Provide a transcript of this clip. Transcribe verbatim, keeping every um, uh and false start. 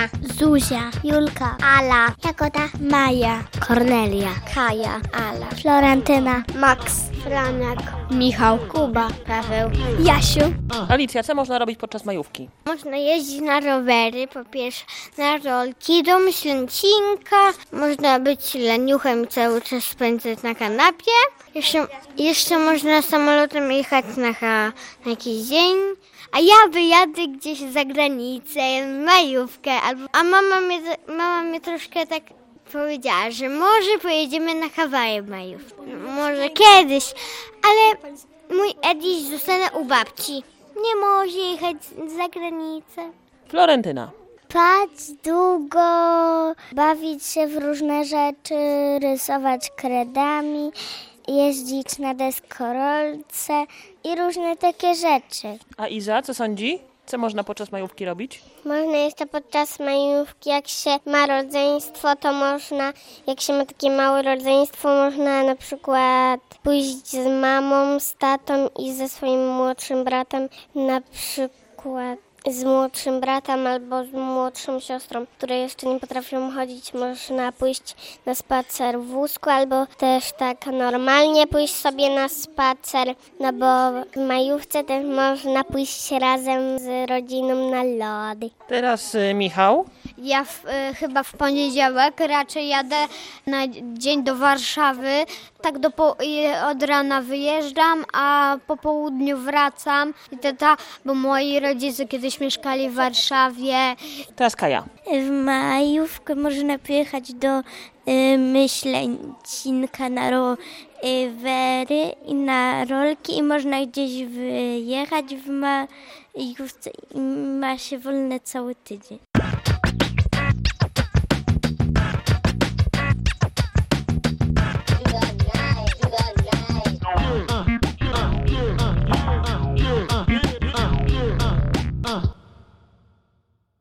Zuzia, Julka, Ala, Jagoda, Maja, Kornelia, Kaja, Ala, Florentyna, Max, Franek, Michał, Kuba, Paweł, Jasiu. Alicja, co można robić podczas majówki? Można jeździć na rowery, po pierwsze na rolki, do myślęcinka. Można być leniuchem i cały czas spędzać na kanapie. Jeszcze, jeszcze można samolotem jechać na, na jakiś dzień. A ja wyjadę gdzieś za granicę, majówkę. Albo, a mama mnie, mama mnie troszkę tak powiedziała, że może pojedziemy na Hawaje w majówkę. Może kiedyś, ale mój Ediś zostanę u babci. Nie może jechać za granicę. Florentyna. Spać długo, bawić się w różne rzeczy, rysować kredami, jeździć na deskorolce i różne takie rzeczy. A Iza, co sądzi? Co można podczas majówki robić? Można jeszcze podczas majówki, jak się ma rodzeństwo, to można, jak się ma takie małe rodzeństwo, można na przykład pójść z mamą, z tatą i ze swoim młodszym bratem, na przykład z młodszym bratem albo z młodszą siostrą, które jeszcze nie potrafią chodzić. Można pójść na spacer w wózku albo też tak normalnie pójść sobie na spacer, no bo w majówce też można pójść razem z rodziną na lody. Teraz y, Michał. Ja w, y, chyba w poniedziałek raczej jadę na dzień do Warszawy. Tak do po, y, od rana wyjeżdżam, a po południu wracam. I to ta, bo moi rodzice kiedyś mieszkali w Warszawie. Teraz Kaja. W majówkę można pojechać do y, Myślęcinka na rowery i na rolki i można gdzieś wyjechać w majówce i ma się wolne cały tydzień.